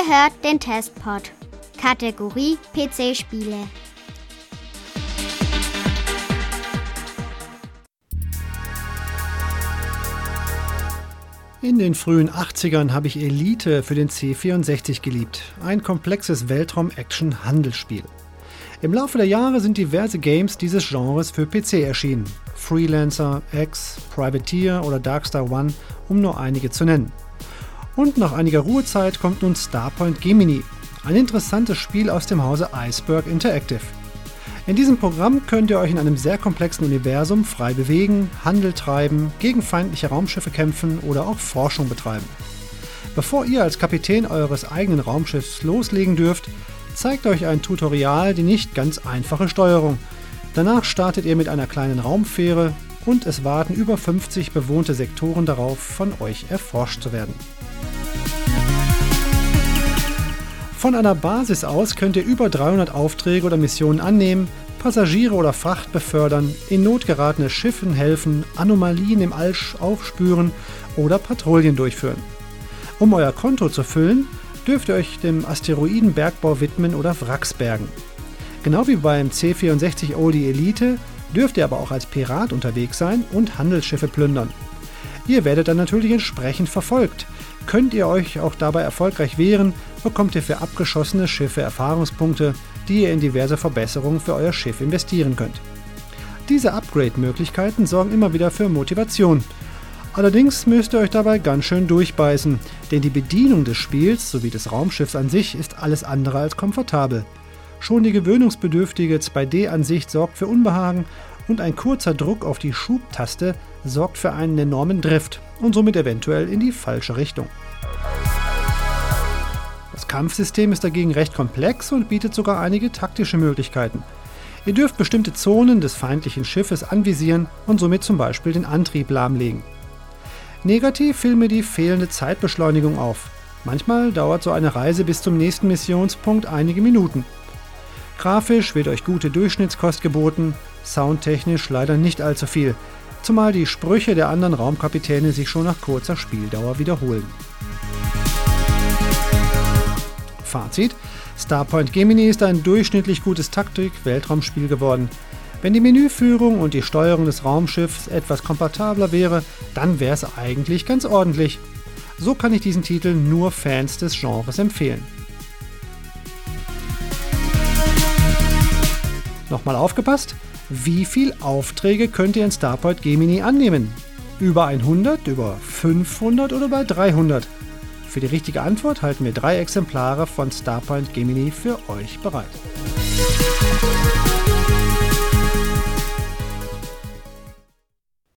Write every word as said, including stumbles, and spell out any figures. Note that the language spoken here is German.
Ihr hört den Testpod. Kategorie P C-Spiele. In den frühen achtzigern habe ich Elite für den C vierundsechzig geliebt. Ein komplexes Weltraum-Action-Handelsspiel. Im Laufe der Jahre sind diverse Games dieses Genres für P C erschienen. Freelancer, X, Privateer oder Darkstar One, um nur einige zu nennen. Und nach einiger Ruhezeit kommt nun Starpoint Gemini, ein interessantes Spiel aus dem Hause Iceberg Interactive. In diesem Programm könnt ihr euch in einem sehr komplexen Universum frei bewegen, Handel treiben, gegen feindliche Raumschiffe kämpfen oder auch Forschung betreiben. Bevor ihr als Kapitän eures eigenen Raumschiffs loslegen dürft, zeigt euch ein Tutorial die nicht ganz einfache Steuerung. Danach startet ihr mit einer kleinen Raumfähre und es warten über fünfzig bewohnte Sektoren darauf, von euch erforscht zu werden. Von einer Basis aus könnt ihr über dreihundert Aufträge oder Missionen annehmen, Passagiere oder Fracht befördern, in Not geratene Schiffen helfen, Anomalien im All aufspüren oder Patrouillen durchführen. Um euer Konto zu füllen, dürft ihr euch dem Asteroidenbergbau widmen oder Wracks bergen. Genau wie beim C vierundsechzig Oldie Elite dürft ihr aber auch als Pirat unterwegs sein und Handelsschiffe plündern. Ihr werdet dann natürlich entsprechend verfolgt. Könnt ihr euch auch dabei erfolgreich wehren, bekommt ihr für abgeschossene Schiffe Erfahrungspunkte, die ihr in diverse Verbesserungen für euer Schiff investieren könnt. Diese Upgrade-Möglichkeiten sorgen immer wieder für Motivation. Allerdings müsst ihr euch dabei ganz schön durchbeißen, denn die Bedienung des Spiels sowie des Raumschiffs an sich ist alles andere als komfortabel. Schon die gewöhnungsbedürftige zwei D-Ansicht sorgt für Unbehagen und ein kurzer Druck auf die Schubtaste sorgt für einen enormen Drift und somit eventuell in die falsche Richtung. Das Kampfsystem ist dagegen recht komplex und bietet sogar einige taktische Möglichkeiten. Ihr dürft bestimmte Zonen des feindlichen Schiffes anvisieren und somit zum Beispiel den Antrieb lahmlegen. Negativ fiel mir die fehlende Zeitbeschleunigung auf. Manchmal dauert so eine Reise bis zum nächsten Missionspunkt einige Minuten. Grafisch wird euch gute Durchschnittskost geboten, soundtechnisch leider nicht allzu viel, zumal die Sprüche der anderen Raumkapitäne sich schon nach kurzer Spieldauer wiederholen. Fazit: Starpoint Gemini ist ein durchschnittlich gutes Taktik-Weltraumspiel geworden. Wenn die Menüführung und die Steuerung des Raumschiffs etwas komfortabler wäre, dann wäre es eigentlich ganz ordentlich. So kann ich diesen Titel nur Fans des Genres empfehlen. Nochmal aufgepasst, wie viele Aufträge könnt ihr in Starpoint Gemini annehmen? Über hundert, über fünfhundert oder bei dreihundert? Für die richtige Antwort halten wir drei Exemplare von Starpoint Gemini für euch bereit.